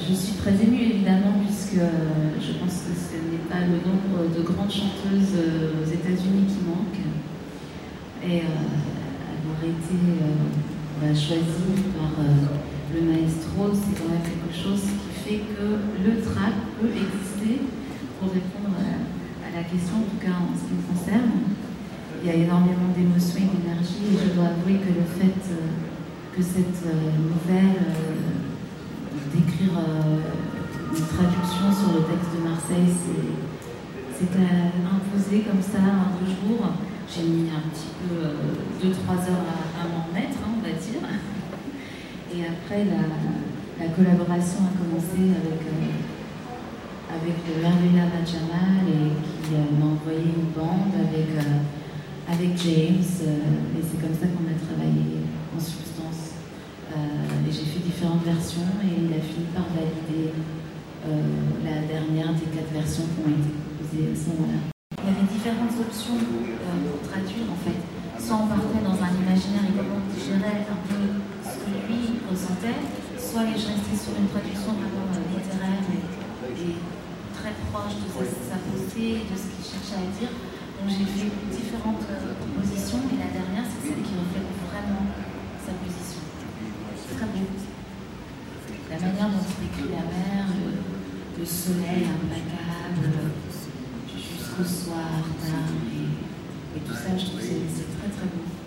Je suis très émue évidemment puisque je pense que ce n'est pas le nombre de grandes chanteuses aux États-Unis qui manque. Et avoir été choisie par le maestro, c'est quand même quelque chose qui fait que le trap peut exister pour répondre à la question, en tout cas en ce qui me concerne. Il y a énormément d'émotions et d'énergie et je dois avouer que le fait que cette nouvelle d'écrire une traduction sur le texte de Marseille c'est imposé comme ça en 2 jours. J'ai mis un petit peu 2-3 heures à m'en remettre, on va dire. Et après, la collaboration a commencé avec Merveilla Rajamal et qui m'a envoyé une bande avec James. Et c'est comme ça qu'on a travaillé en substance. Et j'ai fait différentes versions et il a fini par valider la dernière des 4 versions qui ont été proposées à ce moment-là. Il y avait différentes options pour traduire en fait. Soit on partait dans un imaginaire et comment on digérait un peu ce que lui ressentait, soit je restais sur une traduction vraiment littéraire et très proche de sa pensée, de ce qu'il cherchait à dire. Donc j'ai fait différentes propositions et la dernière c'est celle qui reflète vraiment sa position. C'est très beau. La manière dont il décrit la mer, le soleil implacable, jusqu'au soir tard et tout ça, je trouve que c'est très très beau.